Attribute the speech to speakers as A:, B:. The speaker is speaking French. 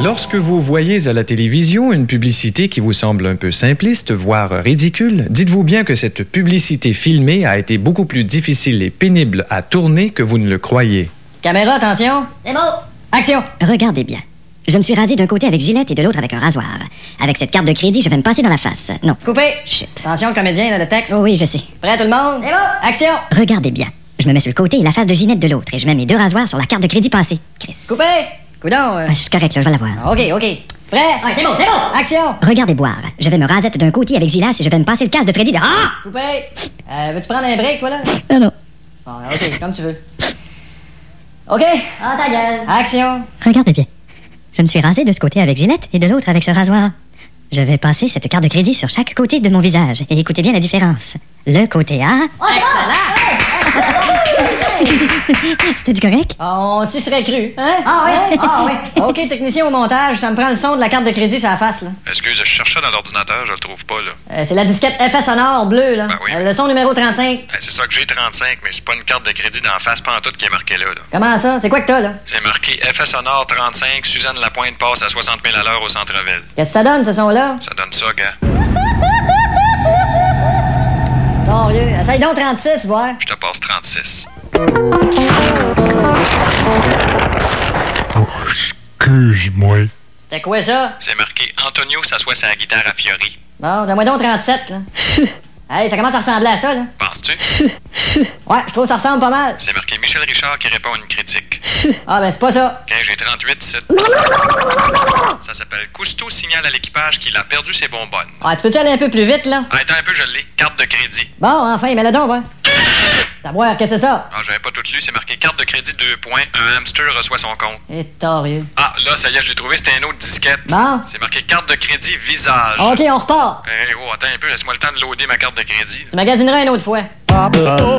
A: Lorsque vous voyez à la télévision une publicité qui vous semble un peu simpliste, voire ridicule, dites-vous bien que cette publicité filmée a été beaucoup plus difficile et pénible à tourner que vous ne le croyez.
B: Caméra, attention. C'est bon. Action.
C: Regardez bien. Je me suis rasé d'un côté avec Gillette et de l'autre avec un rasoir. Avec cette carte de crédit, je vais me passer dans la face. Non.
B: Coupé.
C: Shit.
B: Attention, le comédien, là, le texte.
C: Oh oui, je sais.
B: Prêt, tout le monde? C'est bon. Action.
C: Regardez bien. Je me mets sur le côté et la face de Ginette de l'autre. Et je mets mes deux rasoirs sur la carte de crédit passée. Chris.
B: Coupé. Coudon.
C: C'est correct, là, je vais l'avoir.
B: OK. Prêt? Ouais, c'est bon. Action.
C: Regardez boire. Je vais me rasette d'un côté avec Gilles et je vais me passer le casque de Freddy de... Ah!
B: Coupé. Veux-tu prendre un break, toi, là?
C: Non.
B: Bon, OK, comme tu veux. OK. Ah, ta gueule. Action.
C: Regardez bien. Je me suis rasé de ce côté avec Gillette et de l'autre avec ce rasoir. Je vais passer cette carte de crédit sur chaque côté de mon visage. Et écoutez bien la différence. Le côté A...
B: Oh, excellent!
C: C'était-tu correct?
B: On s'y serait cru, hein?
C: Ah oui.
B: OK, technicien au montage, ça me prend le son de la carte de crédit sur la face, là.
D: Excuse, je cherchais dans l'ordinateur, je le trouve pas, là.
B: C'est la disquette effet sonore bleu, là.
D: Ben oui.
B: Le son numéro 35.
D: C'est ça que j'ai, 35, mais c'est pas une carte de crédit d'en face pantoute qui est marquée là.
B: Comment ça? C'est quoi que t'as, là?
D: C'est marqué effet sonore 35, Suzanne Lapointe passe à 60 000 à l'heure au centre-ville.
B: Qu'est-ce que ça donne, ce son-là?
D: Ça donne ça, gars.
B: Torieux. Essaye donc 36, voir.
D: Je te passe 36.
E: Oh, excuse-moi.
B: C'était quoi ça?
D: C'est marqué Antonio s'assoit sa guitare à Fiori.
B: Bon, donne-moi donc 37, là. Hey, ça commence à ressembler à ça, là.
D: Penses-tu?
B: Ouais, je trouve que ça ressemble pas mal.
D: C'est marqué Michel Richard qui répond à une critique.
B: Ah, ben c'est pas ça.
D: OK, j'ai 38 ici. Ça s'appelle Cousteau signale à l'équipage qu'il a perdu ses bonbonnes.
B: Ah, tu peux-tu aller un peu plus vite, là?
D: Ah, attends un peu, je l'ai. Carte de crédit.
B: Bon, enfin, mets-le donc, va. T'as boire, qu'est-ce que c'est ça?
D: Ah, j'avais pas tout lu. C'est marqué carte de crédit 2 points. Un hamster reçoit son compte.
B: Et torieux.
D: Ah, là, ça y est, je l'ai trouvé. C'était une autre disquette.
B: Bon.
D: C'est marqué carte de crédit visage.
B: OK, on repart.
D: Oh, attends un peu. Laisse-moi le temps de loader ma carte de crédit.
B: Tu magasineras une autre fois.